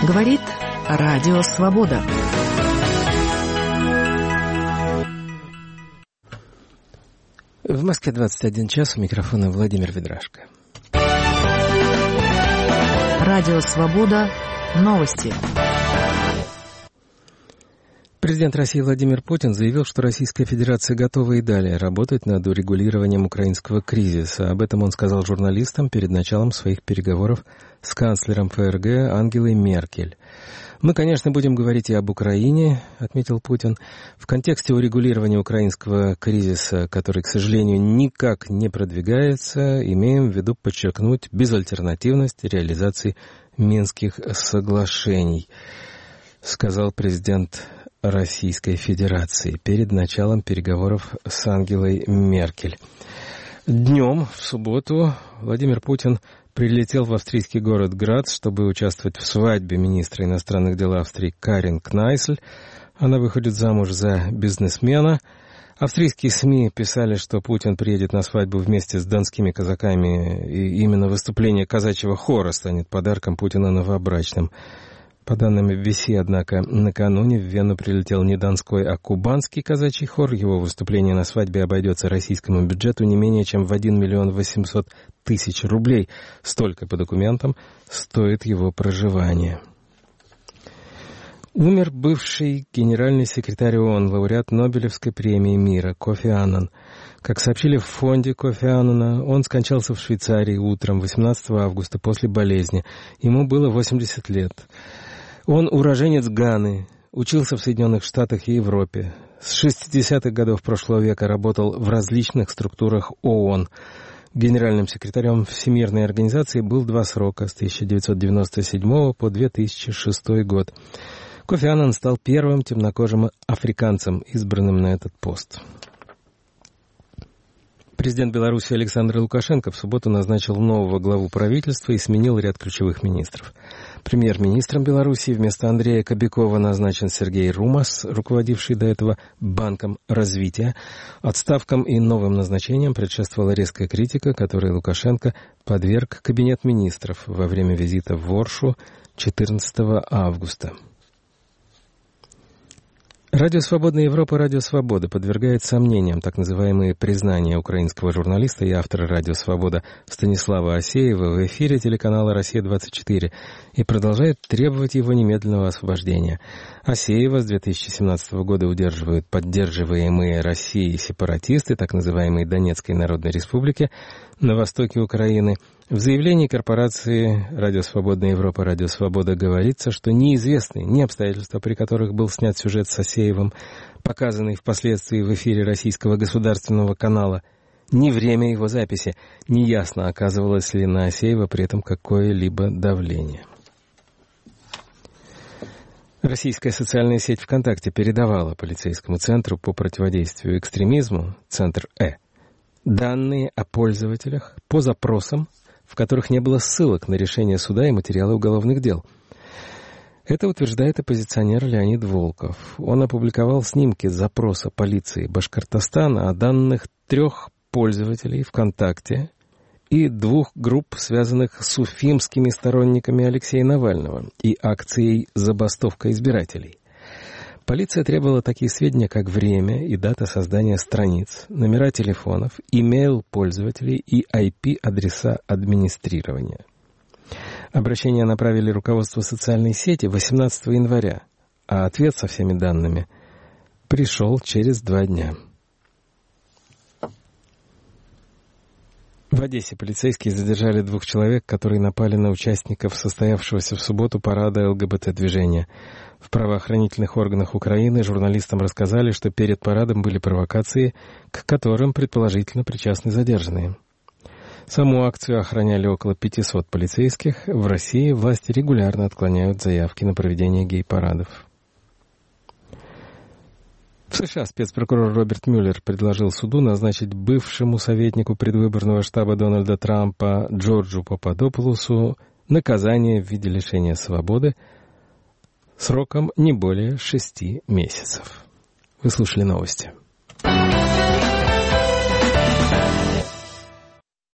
Говорит Радио Свобода. В Москве 21 час, у микрофона Владимир Ведрашко. Радио Свобода. Новости. Президент России Владимир Путин заявил, что Российская Федерация готова и далее работать над урегулированием украинского кризиса. Об этом он сказал журналистам перед началом своих переговоров с канцлером ФРГ Ангелой Меркель. «Мы, конечно, будем говорить и об Украине», — отметил Путин, «в контексте урегулирования украинского кризиса, который, к сожалению, никак не продвигается, имеем в виду подчеркнуть безальтернативность реализации Минских соглашений», — сказал президент Российской Федерации перед началом переговоров с Ангелой Меркель. Днем, в субботу, Владимир Путин прилетел в австрийский город Грац, чтобы участвовать в свадьбе министра иностранных дел Австрии Карин Кнайсель. Она выходит замуж за бизнесмена. Австрийские СМИ писали, что Путин приедет на свадьбу вместе с донскими казаками, и именно выступление казачьего хора станет подарком Путина новобрачным. По данным BBC, однако, накануне в Вену прилетел не донской, а кубанский казачий хор. Его выступление на свадьбе обойдется российскому бюджету не менее чем в 1 800 000 рублей. Столько, по документам, стоит его проживание. Умер бывший генеральный секретарь ООН, лауреат Нобелевской премии мира Кофи Аннан. Как сообщили в фонде Кофи Аннана, он скончался в Швейцарии утром 18 августа после болезни. Ему было 80 лет. Он уроженец Ганы, учился в Соединенных Штатах и Европе. С 60-х годов прошлого века работал в различных структурах ООН. Генеральным секретарем Всемирной организации был 2 срока, с 1997 по 2006 год. Кофи Аннан стал первым темнокожим африканцем, избранным на этот пост. Президент Беларуси Александр Лукашенко в субботу назначил нового главу правительства и сменил ряд ключевых министров. Премьер-министром Беларуси вместо Андрея Кобякова назначен Сергей Румас, руководивший до этого Банком развития. Отставкам и новым назначениям предшествовала резкая критика, которой Лукашенко подверг кабинет министров во время визита в Воршу 14 августа. Радио «Свободная Европа», Радио «Свобода» подвергает сомнениям так называемые признания украинского журналиста и автора «Радио Свобода» Станислава Асеева в эфире телеканала «Россия-24» и продолжает требовать его немедленного освобождения. Асеева с 2017 года удерживают поддерживаемые Россией сепаратисты так называемой Донецкой Народной Республики на востоке Украины. В заявлении корпорации «Радио Свободная Европа», «Радио Свобода» говорится, что неизвестны ни обстоятельства, при которых был снят сюжет с Асеевым, показанный впоследствии в эфире российского государственного канала, ни время его записи. Неясно, оказывалось ли на Асеева при этом какое-либо давление. Российская социальная сеть ВКонтакте передавала полицейскому центру по противодействию экстремизму, Центр данные о пользователях по запросам, в которых не было ссылок на решение суда и материалы уголовных дел. Это утверждает оппозиционер Леонид Волков. Он опубликовал снимки запроса полиции Башкортостана о данных 3 пользователей ВКонтакте и 2 групп, связанных с уфимскими сторонниками Алексея Навального и акцией «Забастовка избирателей». Полиция требовала такие сведения, как время и дата создания страниц, номера телефонов, имейл пользователей и IP-адреса администрирования. Обращение направили руководству социальной сети 18 января, а ответ со всеми данными пришел через 2 дня. В Одессе полицейские задержали 2 человек, которые напали на участников состоявшегося в субботу парада ЛГБТ-движения. В правоохранительных органах Украины журналистам рассказали, что перед парадом были провокации, к которым предположительно причастны задержанные. Саму акцию охраняли около 500 полицейских. В России власти регулярно отклоняют заявки на проведение гей-парадов. В США спецпрокурор Роберт Мюллер предложил суду назначить бывшему советнику предвыборного штаба Дональда Трампа Джорджу Пападополусу наказание в виде лишения свободы сроком не более 6 месяцев. Вы слушали новости.